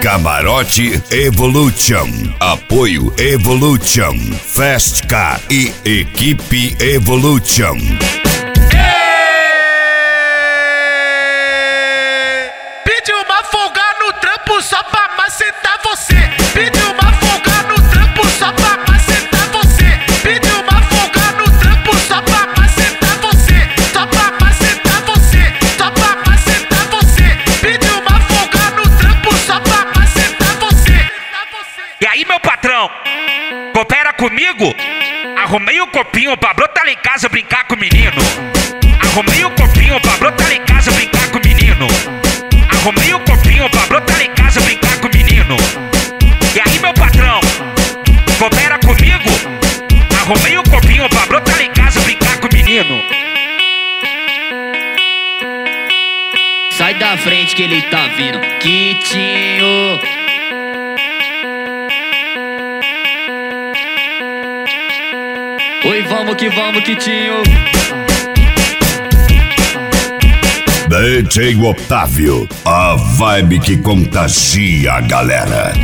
Camarote Evolution. Apoio Evolution. Fast Car e Equipe Evolution. Pediu uma folga no trampo só pra macetar você. Pediu uma folga no trampo só pra macetar você. Pediu uma folga no trampo só pra macetar você. Só pra macetar você. Só pra macetar você. Pediu uma folga no trampo só pra macetar você. E aí, meu patrão, coopera comigo? Arrumei o copinho pra brotar lá em casa brincar com o menino. Arrumei o copinho pra brotar lá em casa brincar com o menino. Arrumei o copinho pra brotar lá em casa brincar com o menino. E aí, meu patrão, coopera comigo? Arrumei o copinho pra brotar lá em casa brincar com o menino. Sai da frente que ele tá vindo, Quitinho. Oi, vamos que vamos, Quitinho. DJ Otávio, a vibe que contagia a galera.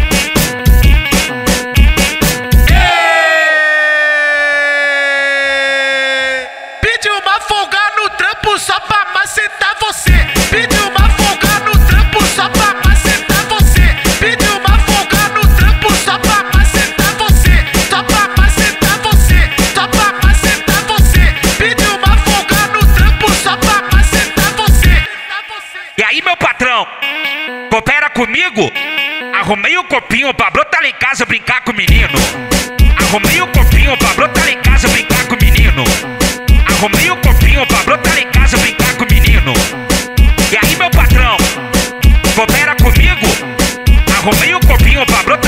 Pediu uma folga no trampo só pra macetar você. Pediu uma folga no trampo só pra macetar você. Pediu uma folga no trampo só pra macetar você. Só pra macetar você. Só pra macetar você. Pediu uma folga no trampo só pra macetar você. E aí, meu patrão, coopera comigo? Arrumei o copinho pra brotar lá em casa brincar com o menino. Arrumei o copinho pra brotar lá em casa brincar com o menino. Arrumei o copinho pra brotar lá em casa brincar com o menino. E aí, meu patrão, coopera comigo? Arrumei o copinho pra brotar